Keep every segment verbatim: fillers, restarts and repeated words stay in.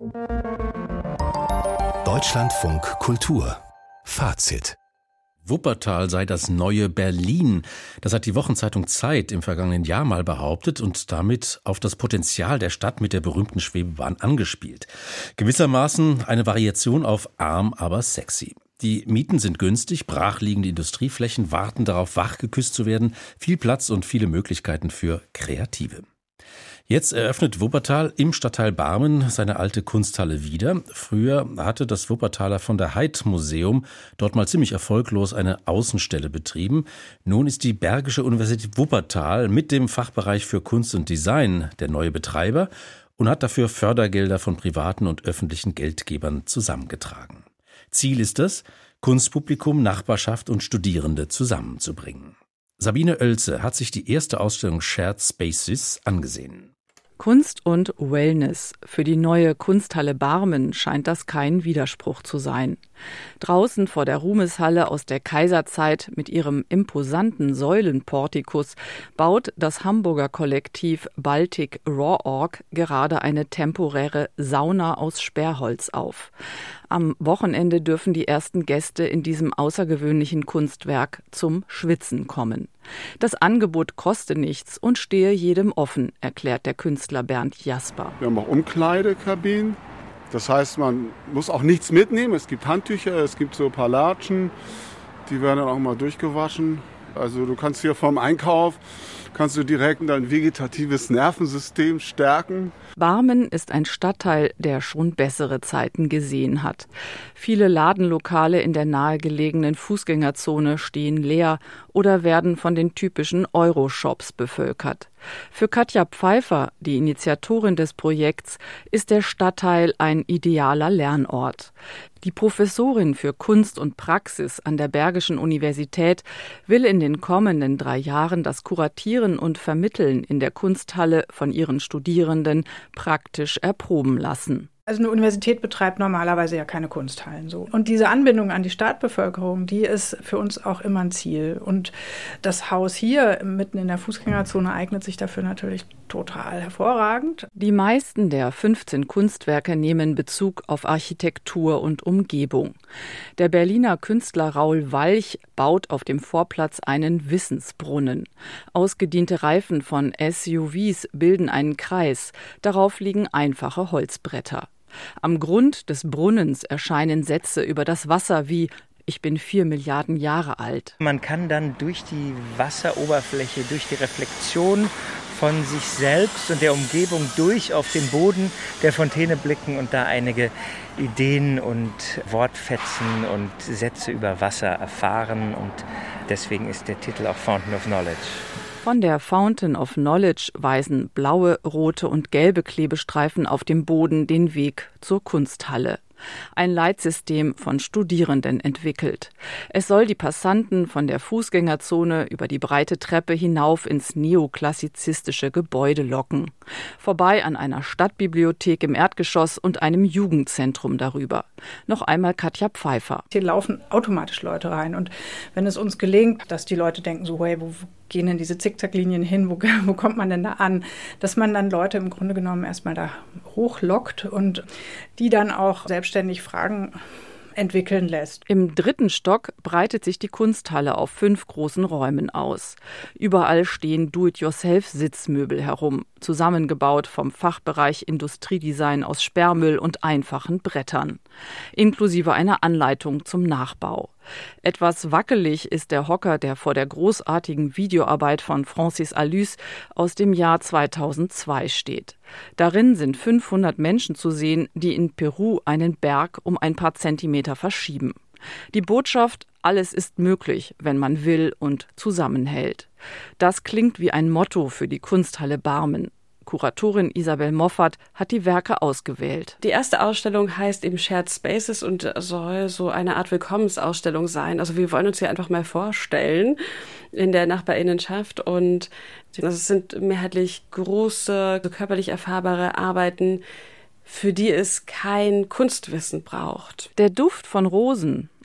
Deutschlandfunk Kultur. Fazit. Wuppertal sei das neue Berlin. Das hat die Wochenzeitung Zeit im vergangenen Jahr mal behauptet und damit auf das Potenzial der Stadt mit der berühmten Schwebebahn angespielt. Gewissermaßen eine Variation auf arm, aber sexy. Die Mieten sind günstig, brachliegende Industrieflächen warten darauf, wachgeküsst zu werden, viel Platz und viele Möglichkeiten für Kreative. Jetzt eröffnet Wuppertal im Stadtteil Barmen seine alte Kunsthalle wieder. Früher hatte das Wuppertaler von der Heydt Museum dort mal ziemlich erfolglos eine Außenstelle betrieben. Nun ist die Bergische Universität Wuppertal mit dem Fachbereich für Kunst und Design der neue Betreiber und hat dafür Fördergelder von privaten und öffentlichen Geldgebern zusammengetragen. Ziel ist es, Kunstpublikum, Nachbarschaft und Studierende zusammenzubringen. Sabine Oelze hat sich die erste Ausstellung Shared Spaces angesehen. Kunst und Wellness. Für die neue Kunsthalle Barmen scheint das kein Widerspruch zu sein. Draußen vor der Ruhmeshalle aus der Kaiserzeit mit ihrem imposanten Säulenportikus baut das Hamburger Kollektiv Baltic Raw Org gerade eine temporäre Sauna aus Sperrholz auf. Am Wochenende dürfen die ersten Gäste in diesem außergewöhnlichen Kunstwerk zum Schwitzen kommen. Das Angebot koste nichts und stehe jedem offen, erklärt der Künstler Bernd Jasper. Wir haben auch Umkleidekabinen. Das heißt, man muss auch nichts mitnehmen. Es gibt Handtücher, es gibt so ein paar Latschen. Die werden dann auch mal durchgewaschen. Also du kannst hier vom Einkauf, kannst du direkt dein vegetatives Nervensystem stärken. Barmen ist ein Stadtteil, der schon bessere Zeiten gesehen hat. Viele Ladenlokale in der nahegelegenen Fußgängerzone stehen leer oder werden von den typischen Euro-Shops bevölkert. Für Katja Pfeiffer, die Initiatorin des Projekts, ist der Stadtteil ein idealer Lernort. Die Professorin für Kunst und Praxis an der Bergischen Universität will in den kommenden drei Jahren das Kuratieren und Vermitteln in der Kunsthalle von ihren Studierenden praktisch erproben lassen. Also eine Universität betreibt normalerweise ja keine Kunsthallen so. Und diese Anbindung an die Stadtbevölkerung, die ist für uns auch immer ein Ziel. Und das Haus hier mitten in der Fußgängerzone eignet sich dafür natürlich total hervorragend. Die meisten der fünfzehn Kunstwerke nehmen Bezug auf Architektur und Umgebung. Der Berliner Künstler Raul Walch baut auf dem Vorplatz einen Wissensbrunnen. Ausgediente Reifen von S U Vs bilden einen Kreis. Darauf liegen einfache Holzbretter. Am Grund des Brunnens erscheinen Sätze über das Wasser wie „Ich bin vier Milliarden Jahre alt“. Man kann dann durch die Wasseroberfläche, durch die Reflexion von sich selbst und der Umgebung durch auf den Boden der Fontäne blicken und da einige Ideen und Wortfetzen und Sätze über Wasser erfahren. Und deswegen ist der Titel auch Fountain of Knowledge. Von der Fountain of Knowledge weisen blaue, rote und gelbe Klebestreifen auf dem Boden den Weg zur Kunsthalle. Ein Leitsystem von Studierenden entwickelt. Es soll die Passanten von der Fußgängerzone über die breite Treppe hinauf ins neoklassizistische Gebäude locken. Vorbei an einer Stadtbibliothek im Erdgeschoss und einem Jugendzentrum darüber. Noch einmal Katja Pfeiffer. Hier laufen automatisch Leute rein. Und wenn es uns gelingt, dass die Leute denken so, hey, wo gehen denn diese Zickzacklinien hin, wo, wo kommt man denn da an? Dass man dann Leute im Grunde genommen erstmal da hochlockt und die dann auch selbstständig Fragen entwickeln lässt. Im dritten Stock breitet sich die Kunsthalle auf fünf großen Räumen aus. Überall stehen Do-it-yourself-Sitzmöbel herum, zusammengebaut vom Fachbereich Industriedesign aus Sperrmüll und einfachen Brettern, inklusive einer Anleitung zum Nachbau. Etwas wackelig ist der Hocker, der vor der großartigen Videoarbeit von Francis Alus aus dem Jahr zweitausendzwei steht. Darin sind fünfhundert Menschen zu sehen, die in Peru einen Berg um ein paar Zentimeter verschieben. Die Botschaft: Alles ist möglich, wenn man will und zusammenhält. Das klingt wie ein Motto für die Kunsthalle Barmen. Kuratorin Isabel Moffat hat die Werke ausgewählt. Die erste Ausstellung heißt eben Shared Spaces und soll so eine Art Willkommensausstellung sein. Also wir wollen uns hier einfach mal vorstellen in der Nachbarinnenschaft und also es sind mehrheitlich große, körperlich erfahrbare Arbeiten, für die es kein Kunstwissen braucht. Der Duft von Rosen,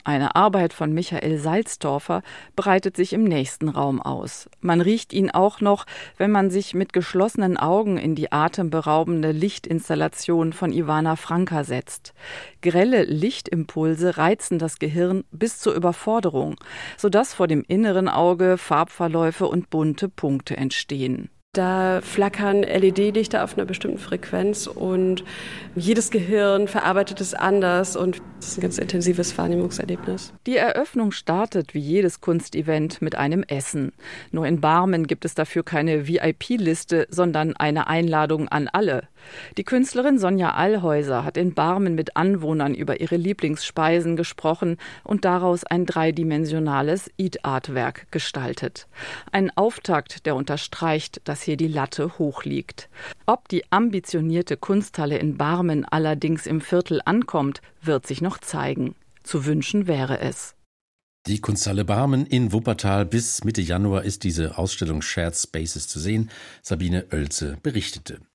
Eine Arbeit von Michael Salzdorfer breitet sich im nächsten Raum aus. Man riecht ihn auch noch, wenn man sich mit geschlossenen Augen in die atemberaubende Lichtinstallation von Ivana Franka setzt. Grelle Lichtimpulse reizen das Gehirn bis zur Überforderung, sodass vor dem inneren Auge Farbverläufe und bunte Punkte entstehen. Da flackern L E D-Lichter auf einer bestimmten Frequenz und jedes Gehirn verarbeitet es anders und das ist ein ganz intensives Wahrnehmungserlebnis. Die Eröffnung startet wie jedes Kunstevent mit einem Essen. Nur in Barmen gibt es dafür keine V I P-Liste, sondern eine Einladung an alle. Die Künstlerin Sonja Allhäuser hat in Barmen mit Anwohnern über ihre Lieblingsspeisen gesprochen und daraus ein dreidimensionales Eat-Art-Werk gestaltet. Ein Auftakt, der unterstreicht, dass hier die Latte hoch liegt. Ob die ambitionierte Kunsthalle in Barmen allerdings im Viertel ankommt, wird sich noch zeigen. Zu wünschen wäre es. Die Kunsthalle Barmen in Wuppertal. Bis Mitte Januar ist diese Ausstellung Shared Spaces zu sehen. Sabine Oelze berichtete.